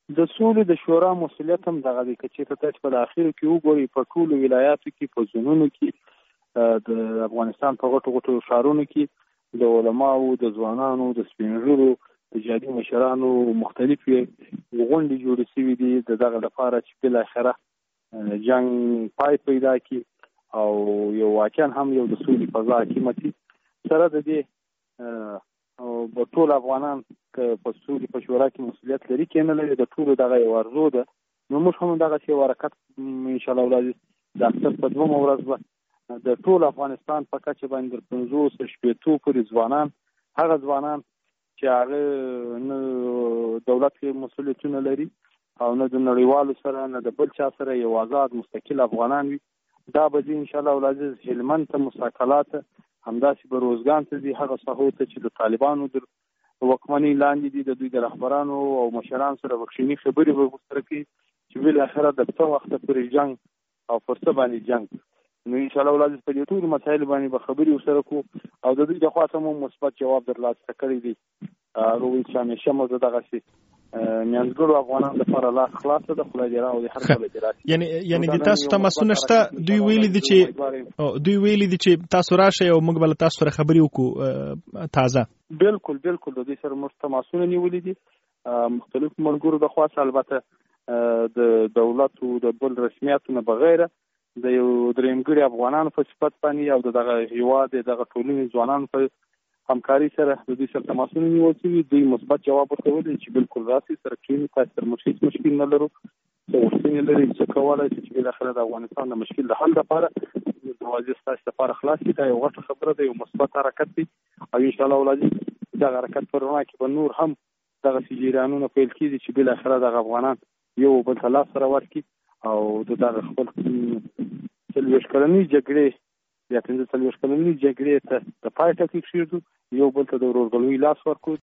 د سولې د شورا مسؤلیت هم دغه دی چې تاسو په اخر کې وګورئ په ټولو ولایاتو کې په زونونو کې د افغانستان په غټو غټو ښارونو کې د علماو د ځوانانو د سپینږیرو د جادي مشرانو مختلفې غونډې جوړې شوې دي دغه لپاره چې بل اخره جنگ پای پیدا کی او یو واقعا هم یو د سولې فضا حکومتي سره د دې او په ټول افغانان په سولې په شورا کې مسؤلیت لري کینه لري د ټول دغه یو ارزو ده نو موږ هم دغه شی حرکت ان شاء الله ولادي د اکثر په دوه ورځ د ټول افغانستان په کچه باندې 50 شپېتو پورې ځوانان هغه ځوانان چې هغه دولت کې مسؤلیتونه لري او نه د نړیوالو سره نه د بل چا سره یو آزاد مستقل افغانان وي دا به ان شاء الله ولادي هلمند ته مساکلات همداسې به روزګان ته دي هغه ساحو ته چې د طالبانو د وکمنۍ لاندې دي د دوی د رهبرانو او مشران سره وکشنی خبرې به سره کوي چې بل اخره د څو وخت پورې جنگ او فرصه باندې جنگ نو ان شاء الله ولادي په دې ټول مسایل باندې به خبرې وسره کو او د دوی د خواته مو مثبت جواب درلاته کړی دي روي چې همیشه مو دغه شي میانګړو افغانان لپاره لا خلاصه د خدای دی راو د هر څه لري یعنی د تاسو ته مسونه شته دوی ویل دي چې تاسو راشه او موږ بل تاسو سره خبرې وکړو تازه بالکل د دې سره مستماسونه نیولې دي مختلف ملګرو د خاص البته د دولت او د بل رسمیاتونو بغیر د یو درېمګړي افغانانو په صفت باندې او دغه هیواد دغه ټولنې ځوانان په همکاري سره د دې سره تماسونه نیول شوي دوی مثبت جواب ورکول چې بالکل راسي سره کې تاسو مشکل نه لرو څه ورسینه لري چې کولای شي چې بل اخر د افغانستان د مشکل د حل لپاره د واجب تاسو لپاره خلاص کړي یو غټه خبره ده یو مثبت حرکت دی او ان شاء الله ولادي دا حرکت پر وړاندې کې به نور هم دغه سجیرانونه پیل کیږي چې بل اخر د افغانان یو بل خلاص سره ورکی او دغه خپل څلويش کلنۍ جګړې یا 15 کلنۍ جګړې ته د پای ټکی کېږي یو بل ته د ورورګلوي لاس ورکوي